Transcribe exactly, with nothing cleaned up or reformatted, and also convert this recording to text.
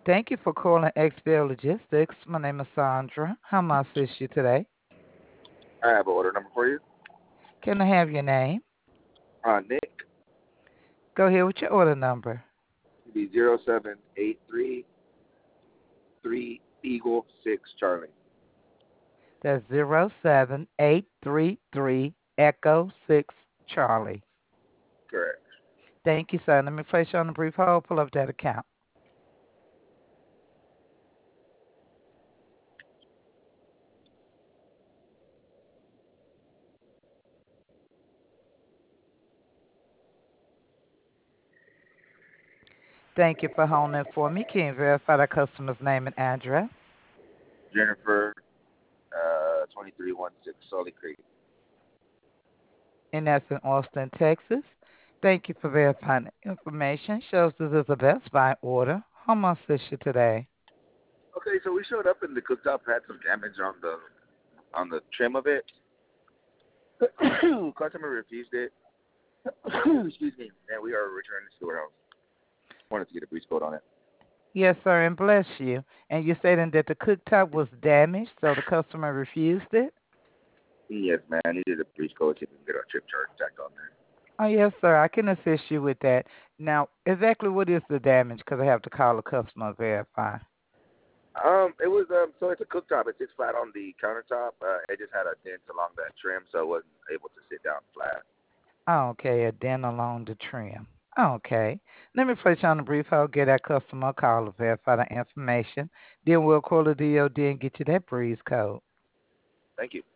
Thank you for calling X B L Logistics. My name is Sandra. How may I assist you today? I have an order number for you. Can I have your name? Uh, Nick, Go ahead with your order number. it'd be zero seven eight three three Eagle six Charlie. That's zero seven eight three three Echo six Charlie. Correct. Thank you, sir. Let me place you on a brief hold. Pull up that account. Thank you for holding for me. Can you verify the customer's name and address? Jennifer, uh, twenty three one six Sully Creek. And that's in Austin, Texas. Thank you for verifying the information. Shows this is a Best Buy order. How may I assist you today? Okay, so we showed up and the cooktop had some damage on the on the trim of it. Customer refused it. Excuse me. And we are returning it to the warehouse. Wanted to get a breach code on it. Yes, sir, and bless you. And you're stating that the cooktop was damaged, so the customer refused it? Yes, man. I needed a breach code so we can get our trip charge tacked on there. Oh, yes, sir. I can assist you with that. Now, exactly what is the damage? Because I have to call the customer and verify. Um, it was um, so it's a cooktop. It sits flat on the countertop. Uh, it just had a dent along that trim, so it wasn't able to sit down flat. Okay, a dent along the trim. Okay. Let me place you on a brief hold, get that customer a call to verify the information. Then we'll call the D O D and get you that breeze code. Thank you.